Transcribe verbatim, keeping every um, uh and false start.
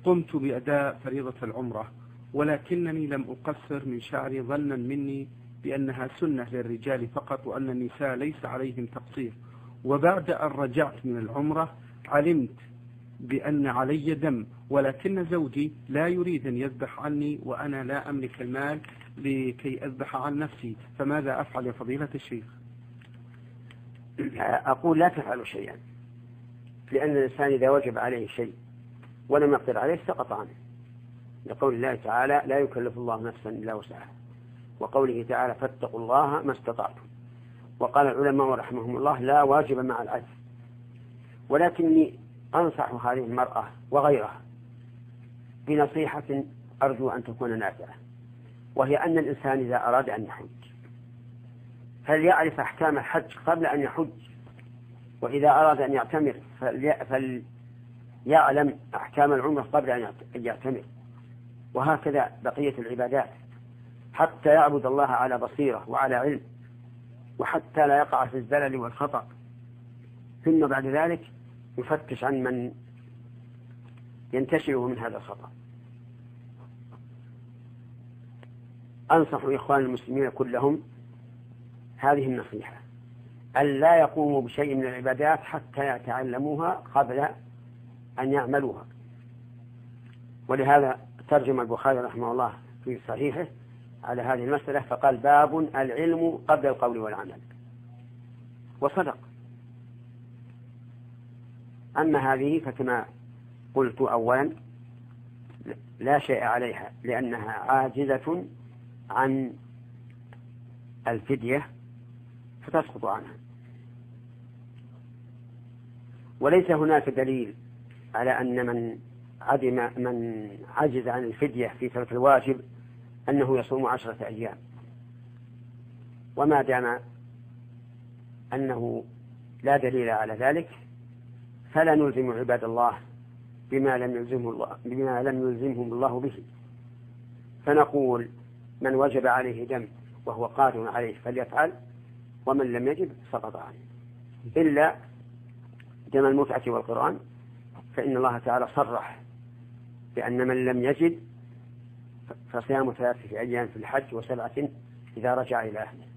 قمت بأداء فريضة العمرة، ولكنني لم أقصر من شعري ظنا مني بأنها سنة للرجال فقط وأن النساء ليس عليهم تقصير. وبعد أن رجعت من العمرة علمت بأن علي دم، ولكن زوجي لا يريد أن يذبح عني وأنا لا أملك المال لكي أذبح عن نفسي، فماذا أفعل يا فضيلة الشيخ؟ أقول لا تفعلوا شيئا، لأن الإنسان إذا وجب عليه شيء ولم يقدر عليه سقط عنه، لقول الله تعالى لا يكلف الله نفسا إلا وسعها، وقوله تعالى فاتقوا الله ما استطعتم. وقال العلماء رحمهم الله لا واجب مع العجز. ولكني أنصح هذه المرأة وغيرها بنصيحة أرجو أن تكون نافعة، وهي أن الإنسان إذا أراد أن يحج فليعرف أحكام الحج قبل أن يحج، وإذا أراد أن يعتمر فليعلم أحكام العمرة قبل أن يعتمر، وهكذا بقية العبادات، حتى يعبد الله على بصيرة وعلى علم، وحتى لا يقع في الزلل والخطأ. ثم بعد ذلك يفتش عن من ينتشره من هذا الخطأ. أنصح إخوان المسلمين كلهم هذه النصيحة، أن لا يقوموا بشيء من العبادات حتى يتعلموها قبل أن يعملوها. ولهذا ترجم البخاري رحمه الله في صحيحه على هذه المسألة فقال باب العلم قبل القول والعمل، وصدق. أما هذه فكما قلت أولا لا شيء عليها، لأنها عاجزة عن الفدية فتسقط عنها، وليس هناك دليل على أن من عدم من عجز عن الفدية في ترك الواجب أنه يصوم عشرة أيام. وما دام أنه لا دليل على ذلك فلا نلزم عباد الله بما لم يلزمه الله بما لم يلزمهم الله به، فنقول من وجب عليه دم وهو قادر عليه فليفعل، ومن لم يجب سقط عنه، إلا دم المتعة والقرآن، فإن الله تعالى صرح بأن من لم يجد فصيام ثلاثة أيام في الحج وسبعة إذا رجع إلى أهله.